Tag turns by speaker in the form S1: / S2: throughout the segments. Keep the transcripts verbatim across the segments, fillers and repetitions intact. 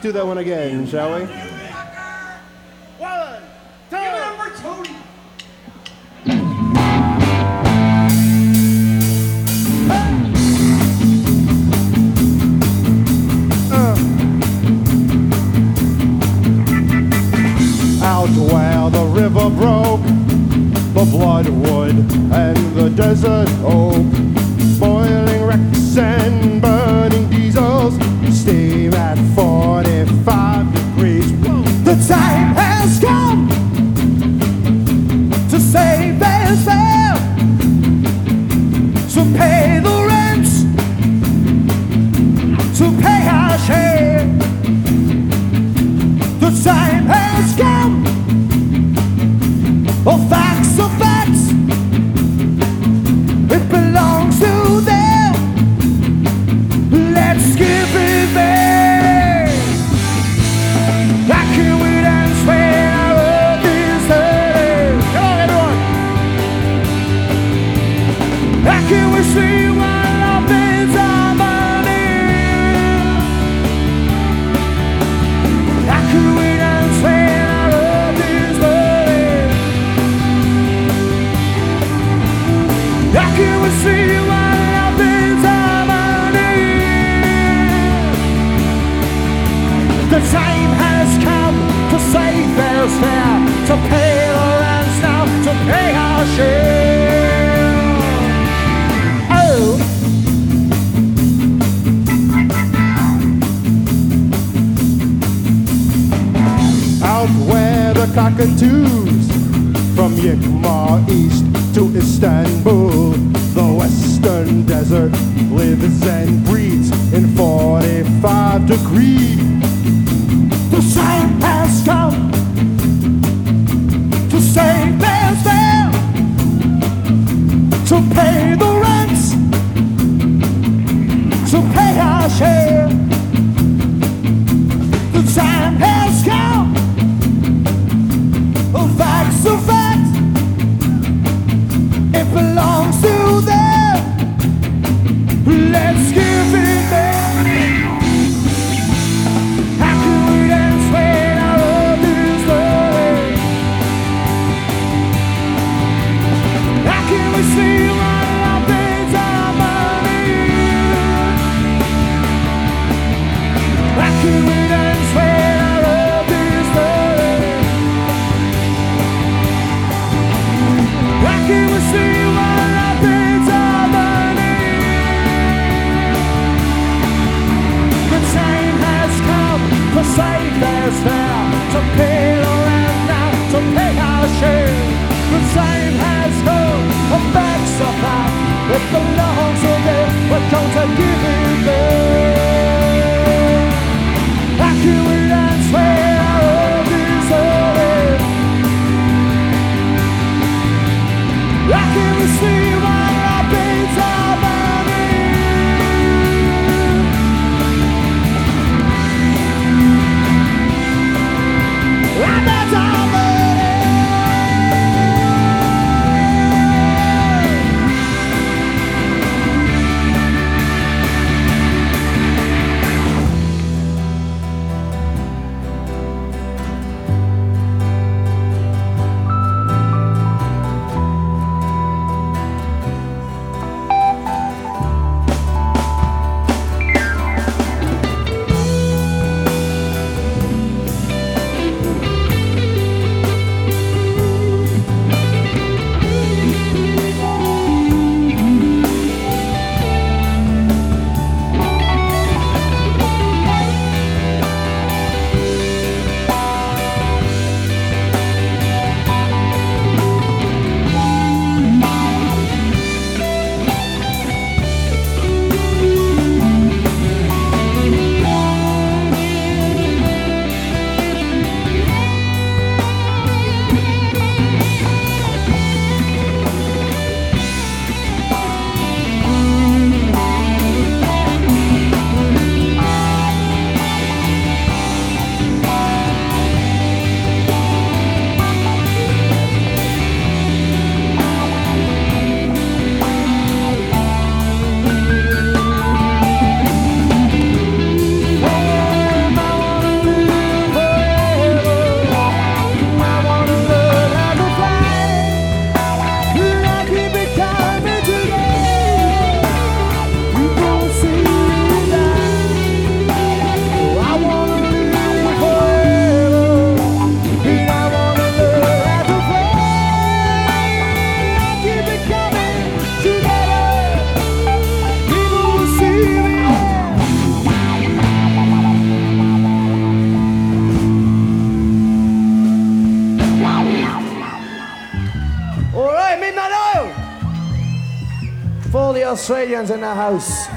S1: do that one again, shall we?
S2: One, two. Give it up for Tony.
S1: Out where the river broke, the bloodwood and the desert oak, boiling wrecks and burning diesels, steam at forty-five degrees. The time has come to save this fair, to pay the rent, to pay our share. The time has come. Oh, facts are facts. It belongs to them. Let's give it back. How can we dance when our earth is hurting? Come on, everyone. How can we see what love is our money? How can we dance when our earth is hurting? How can we see what love is our money? The time has come to save fair's fair, to pay the rents now, to pay our share. Oh! Out where the cockatoos, from Yikmar east to Istanbul, the western desert lives and breeds in forty-five degrees. The time has come to save fair's fair, to pay the rents, to pay our share. The time has come. Oh, facts are facts. It belongs to them. Let's give it back. How can we dance when our love is burning? How can we see what love is our money? How can we dance when our love is burning? How can we see what love is our money? The time has come to save there's fair, to pay the rent now, to pay our share. The time has come, the facts are back. It belongs to them, we're going to give it back. How can we dance when our earth is hurting? How can we see what love is our money? Love is our money. For all the Australians in the house.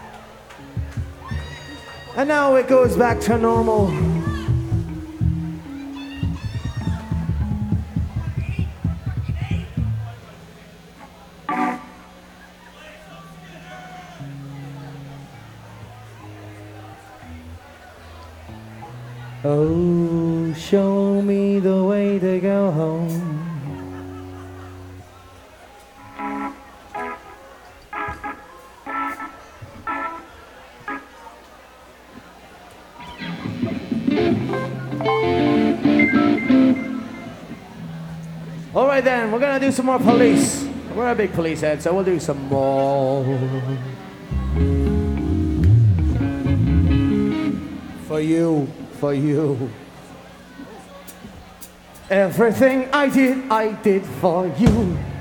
S1: And now it goes back to normal. Oh, show me the way to go home. All right then, we're gonna do some more Police. We're a big Police head, so we'll do some more. For you, for you. Everything I did, I did for you.